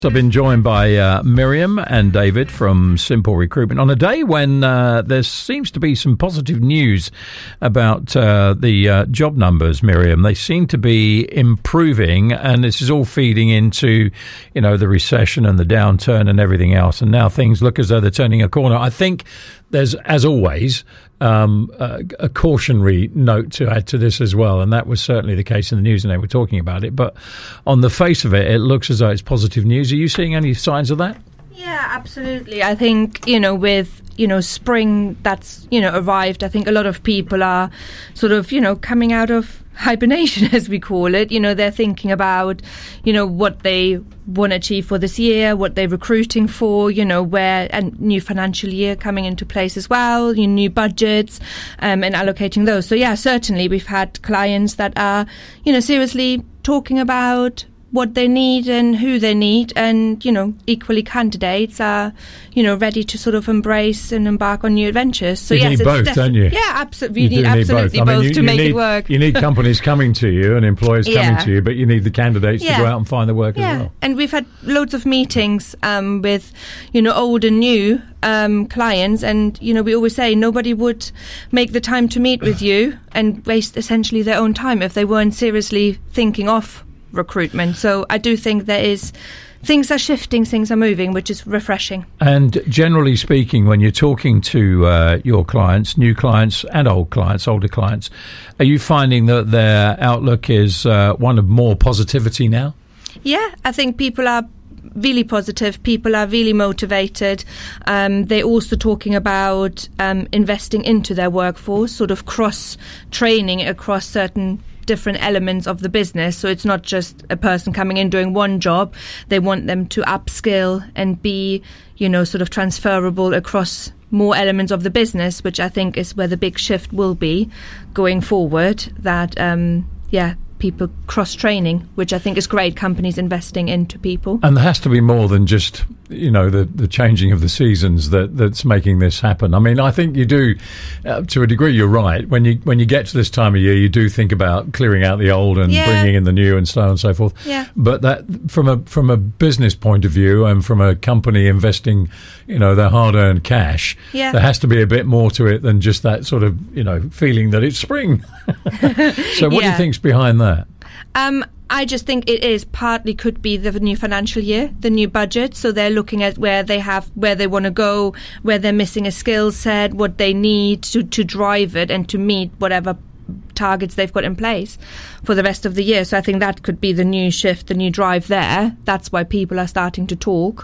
So I've been joined by Miriam and David from Simple Recruitment on a day when there seems to be some positive news about the job numbers, Miriam. They seem to be improving, and this is all feeding into, the recession and the downturn and everything else. And now things look as though they're turning a corner. I think there's, as always, a cautionary note to add to this as well, and that was certainly the case in the news, and they were talking about it. But on the face of it, it looks as though it's positive news. Are you seeing any signs of that? Yeah, absolutely. I think, with, spring that's, arrived, I think a lot of people are sort of, coming out of hibernation, as we call it. They're thinking about, what they want to achieve for this year, what they're recruiting for, where, and new financial year coming into place as well, new budgets, and allocating those. So yeah, certainly we've had clients that are, seriously talking about what they need and who they need, and equally candidates are ready to sort of embrace and embark on new adventures. So you need both, don't you? Yeah, absolutely. You need absolutely both to make it work. You need companies coming to you and employers coming to you, but you need the candidates to go out and find the work as well. And we've had loads of meetings with old and new clients, and we always say nobody would make the time to meet with you and waste essentially their own time if they weren't seriously thinking of recruitment. So I do think things are shifting, things are moving, which is refreshing. And generally speaking, when you're talking to your clients, new clients and old clients, older clients, are you finding that their outlook is one of more positivity now? Yeah, I think people are really positive. People are really motivated. They're also talking about investing into their workforce, sort of cross-training across certain different elements of the business. So it's not just a person coming in doing one job. They want them to upskill and be, sort of transferable across more elements of the business, which I think is where the big shift will be going forward. That, people cross-training, which I think is great, companies investing into people. And there has to be more than just, the changing of the seasons that's making this happen. I mean, I think you do, to a degree, you're right. When you get to this time of year, you do think about clearing out the old and bringing in the new and so on and so forth. Yeah. But that, from a business point of view and from a company investing, their hard-earned cash, there has to be a bit more to it than just that sort of, feeling that it's spring. So what do you think's behind that? I just think it is partly could be the new financial year, the new budget. So they're looking at where they want to go, where they're missing a skill set, what they need to drive it and to meet whatever targets they've got in place for the rest of the year. So I think that could be the new shift, the new drive there. That's why people are starting to talk,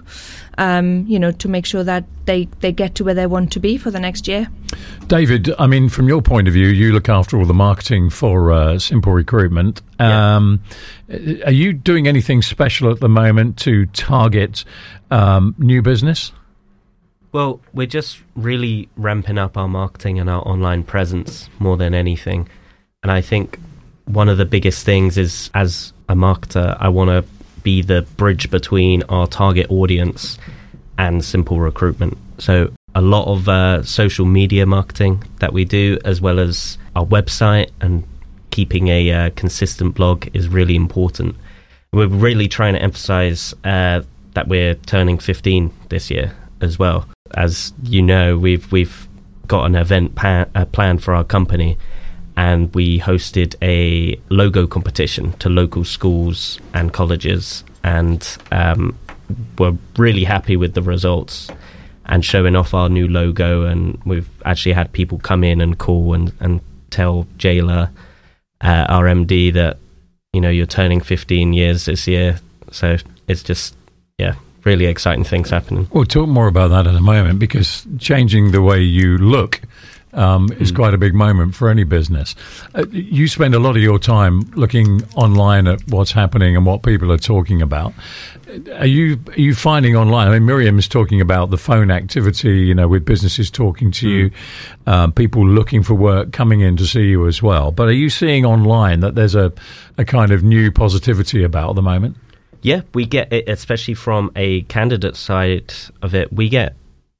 to make sure that they get to where they want to be for the next year. David, I mean, from your point of view, you look after all the marketing for Simple Recruitment. Are you doing anything special at the moment to target new business? Well, we're just really ramping up our marketing and our online presence more than anything. And I think one of the biggest things is, as a marketer, I want to be the bridge between our target audience and Simple Recruitment. So a lot of social media marketing that we do, as well as our website, and keeping a consistent blog is really important. We're really trying to emphasize that we're turning 15 this year as well. As you know, we've got an event planned for our company, and we hosted a logo competition to local schools and colleges, and we're really happy with the results and showing off our new logo. And we've actually had people come in and call and tell Jayla, our MD, that you're turning 15 years this year. So it's just really exciting things happening. We'll talk more about that in a moment, because changing the way you look is quite a big moment for any business. You spend a lot of your time looking online at what's happening and what people are talking about. Are you finding online? I mean, Miriam is talking about the phone activity, with businesses talking to you, people looking for work coming in to see you as well. But are you seeing online that there's a kind of new positivity about at the moment? Yeah, we get it, especially from a candidate side of it. We get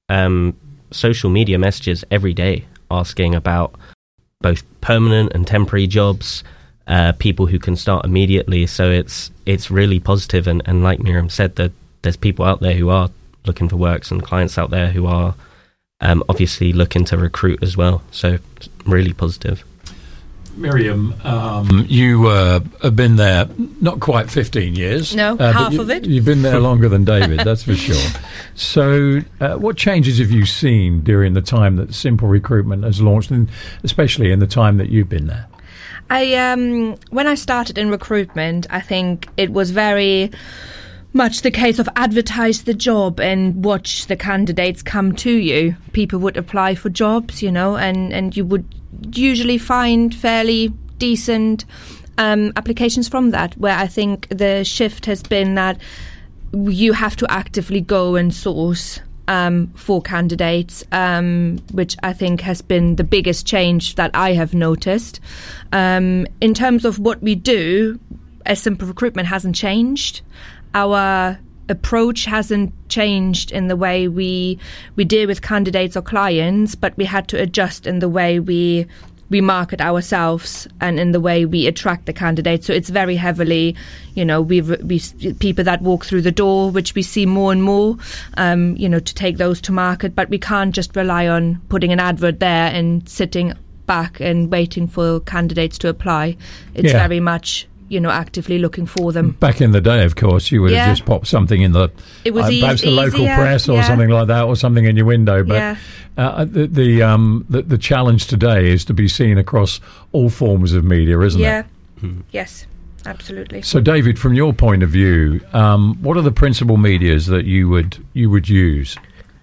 social media messages every day asking about both permanent and temporary jobs, people who can start immediately. So it's really positive. And like Miriam said, there's people out there who are looking for work, and clients out there who are obviously looking to recruit as well. So really positive. Miriam, you have been there not quite 15 years. No, half of it. You've been there longer than David, that's for sure. So what changes have you seen during the time that Simple Recruitment has launched, and especially in the time that you've been there? When I started in recruitment, I think it was very much the case of advertise the job and watch the candidates come to you. People would apply for jobs, and you would usually find fairly decent applications from that, where I think the shift has been that you have to actively go and source for candidates, which I think has been the biggest change that I have noticed. In terms of what we do, as Simple Recruitment hasn't changed. Our approach hasn't changed in the way we deal with candidates or clients, but we had to adjust in the way we market ourselves and in the way we attract the candidates. So it's very heavily, we people that walk through the door, which we see more and more, to take those to market. But we can't just rely on putting an advert there and sitting back and waiting for candidates to apply. It's very much actively looking for them. Back in the day, of course, you would have just popped something in the perhaps the local press or something like that, or something in your window. But the challenge today is to be seen across all forms of media, isn't it? Yeah. Yes, absolutely. So, David, from your point of view, what are the principal medias that you would use?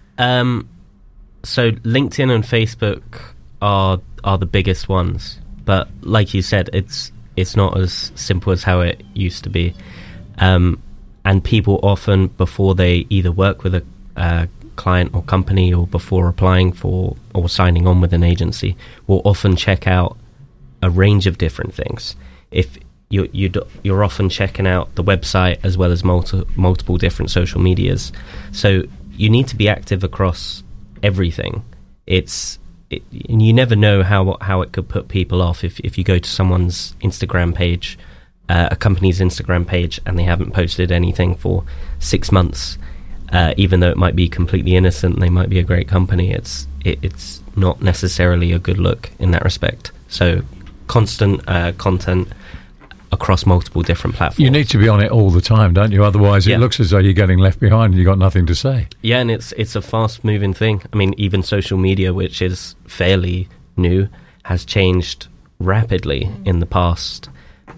So, LinkedIn and Facebook are the biggest ones, but like you said, it's not as simple as how it used to be. And people often, before they either work with a client or company, or before applying for or signing on with an agency, will often check out a range of different things. If you're often checking out the website as well as multiple different social medias. So you need to be active across everything. And you never know how it could put people off if you go to someone's Instagram page, a company's Instagram page, and they haven't posted anything for 6 months, even though it might be completely innocent and they might be a great company. It's not necessarily a good look in that respect. So constant content across multiple different platforms. You need to be on it all the time, don't you? Otherwise it looks as though you're getting left behind and you've got nothing to say. Yeah, and it's a fast-moving thing. I mean, even social media, which is fairly new, has changed rapidly in the past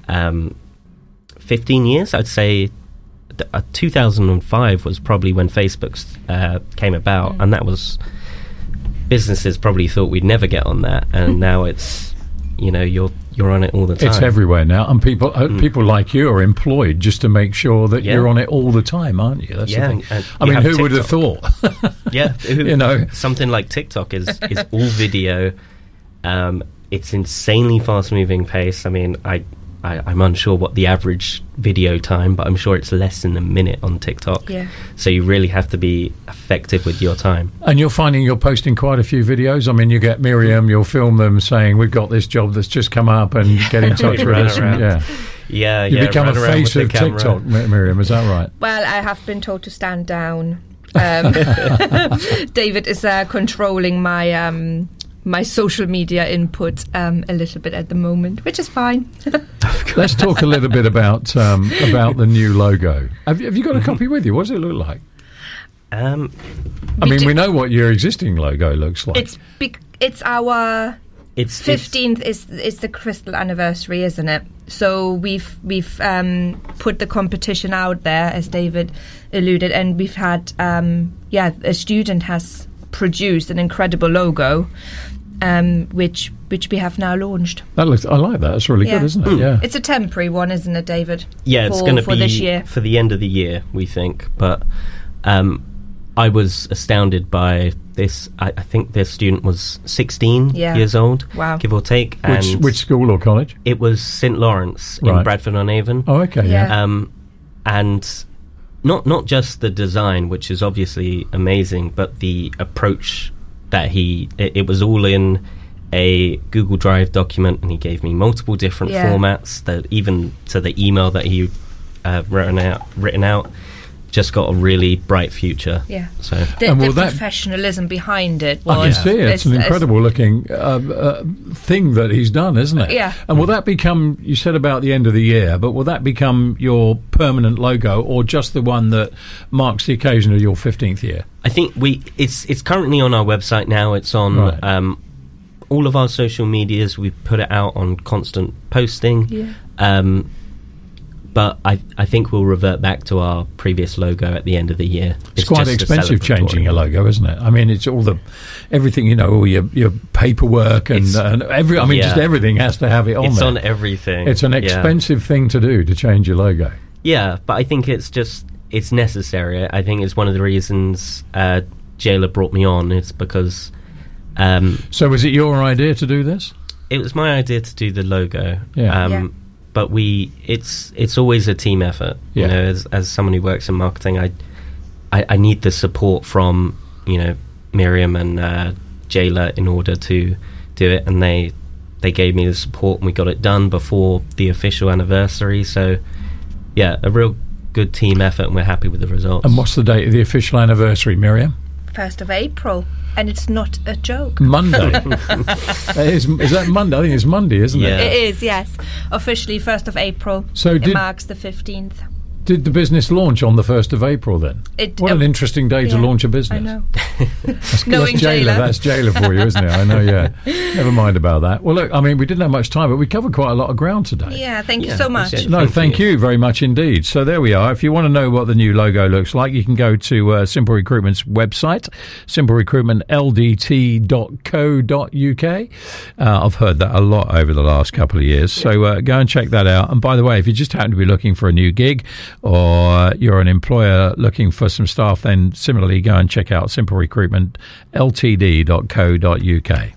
15 years. I'd say 2005 was probably when Facebook came about, and that was... businesses probably thought we'd never get on that, and now it's, you're on it all the time. It's everywhere now, and people like you are employed just to make sure that you're on it all the time, aren't you? That's the thing. I mean, who would have thought? Something like TikTok is all video. It's insanely fast-moving pace. I mean, I'm unsure what the average video time, but I'm sure it's less than a minute on TikTok. Yeah. So you really have to be effective with your time. And you're finding you're posting quite a few videos. I mean, you get Miriam, you'll film them saying, we've got this job that's just come up, and get in touch with us. You become a face of TikTok, Miriam, is that right? Well, I have been told to stand down. David is controlling my social media input a little bit at the moment, which is fine. Let's talk a little bit about the new logo. Have you got a copy with you? What does it look like? We know what your existing logo looks like. It's our 15th is the crystal anniversary, isn't it? So we've put the competition out there, as David alluded, and we've had a student has produced an incredible logo, which we have now launched. I like that. It's really good, isn't it? Yeah. It's a temporary one, isn't it, David? Yeah, it's going to be this year. For the end of the year, we think. But I was astounded by this. I think this student was 16 years old, give or take. And which school or college? It was St. Lawrence in Bradford-on-Avon. Oh, okay, and not just the design, which is obviously amazing, but the approach that it was all in a Google Drive document, and he gave me multiple different formats, that even to the email that he written out. just got a really bright future. Yeah. So The professionalism behind it was... I can see it. It's an incredible looking thing that he's done, isn't it? Yeah. And will that become, you said about the end of the year, but will that become your permanent logo or just the one that marks the occasion of your 15th year? I think it's currently on our website now. It's on all of our social medias. We put it out on constant posting. Yeah. But I think we'll revert back to our previous logo at the end of the year. It's quite expensive changing a logo, isn't it? I mean, it's everything, all your paperwork and just everything has to have it on there. It's on everything. It's an expensive thing to do, to change your logo. Yeah, but I think it's necessary. I think it's one of the reasons Jayla brought me on. It's because... so was it your idea to do this? It was my idea to do the logo. Yeah. But it's always a team effort. You know, as someone who works in marketing, I need the support from Miriam and Jayla in order to do it, and they gave me the support, and we got it done before the official anniversary. So yeah, a real good team effort, and we're happy with the results. And what's the date of the official anniversary, Miriam? 1st of April. And it's not a joke. Monday. Is that Monday? I think it's Monday, isn't it? It is, yes. Officially 1st of April. So it marks the 15th. Did the business launch on the 1st of April then? What an interesting day to launch a business. I know. That's Jayla. That's Jayla for you, isn't it? I know, yeah. Never mind about that. Well, look, I mean, we didn't have much time, but we covered quite a lot of ground today. Yeah, thank you so much. Thank you very much indeed. So there we are. If you want to know what the new logo looks like, you can go to Simple Recruitment's website, simplerecruitmentld.co.uk. I've heard that a lot over the last couple of years. So go and check that out. And by the way, if you just happen to be looking for a new gig, or you're an employer looking for some staff, then similarly go and check out simplerecruitmentltd.co.uk.